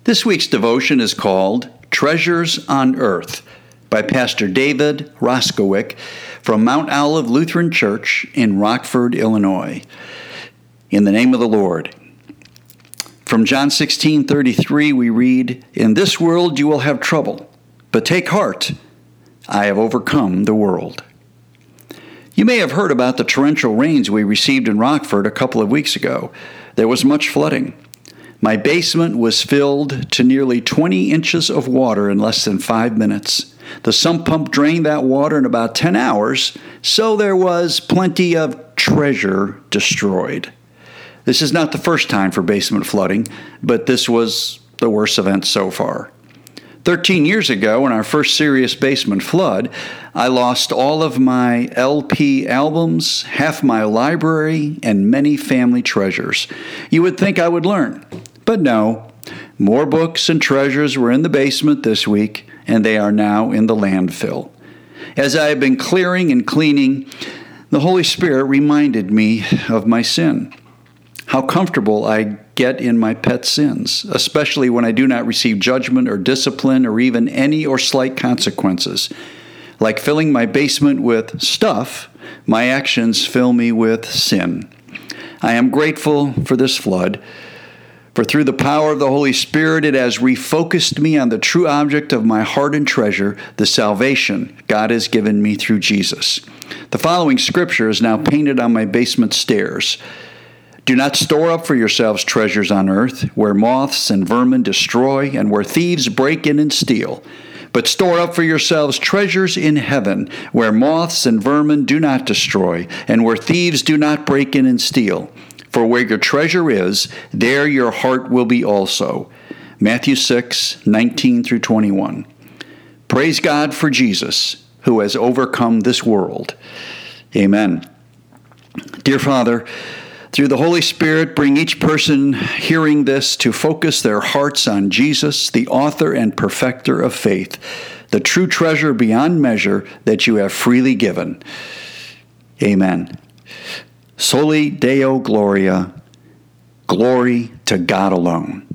This week's devotion is called Treasures on Earth by Pastor David Roskowick from Mount Olive Lutheran Church in Rockford, Illinois. In the name of the Lord. From John 16:33 we read, "In this world you will have trouble, but take heart, I have overcome the world." You may have heard about the torrential rains we received in Rockford a couple of weeks ago. There was much flooding. My basement was filled to nearly 20 inches of water in less than 5 minutes. The sump pump drained that water in about 10 hours, so there was plenty of treasure destroyed. This is not the first time for basement flooding, but this was the worst event so far. 13 years ago, in our first serious basement flood, I lost all of my LP albums, half my library, and many family treasures. You would think I would learn, but no. More books and treasures were in the basement this week, and they are now in the landfill. As I have been clearing and cleaning, the Holy Spirit reminded me of my sin. How comfortable I get in my pet sins, especially when I do not receive judgment or discipline or even any or slight consequences. Like filling my basement with stuff, my actions fill me with sin. I am grateful for this flood, for through the power of the Holy Spirit, it has refocused me on the true object of my heart and treasure, the salvation God has given me through Jesus. The following scripture is now painted on my basement stairs. "Do not store up for yourselves treasures on earth, where moths and vermin destroy, and where thieves break in and steal. But store up for yourselves treasures in heaven, where moths and vermin do not destroy, and where thieves do not break in and steal. For where your treasure is, there your heart will be also." Matthew 6:19 through 21. Praise God for Jesus, who has overcome this world. Amen. Dear Father, through the Holy Spirit, bring each person hearing this to focus their hearts on Jesus, the author and perfecter of faith, the true treasure beyond measure that you have freely given. Amen. Soli Deo Gloria, glory to God alone.